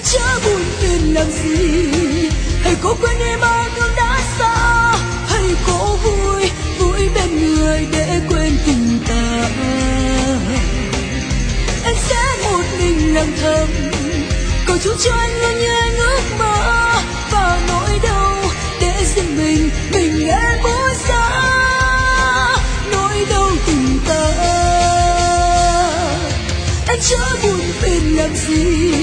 chớ buồn phiền làm gì. Hãy cố quên đi bao thương đã xa, hãy cố vui vui bên người để quên tình ta. Anh sẽ một mình lặng thầm cầu chúc cho anh luôn như anh ước mơ, và nỗi đau để riêng mình em buông xa nỗi đau tình ta. Anh chớ buồn phiền làm gì,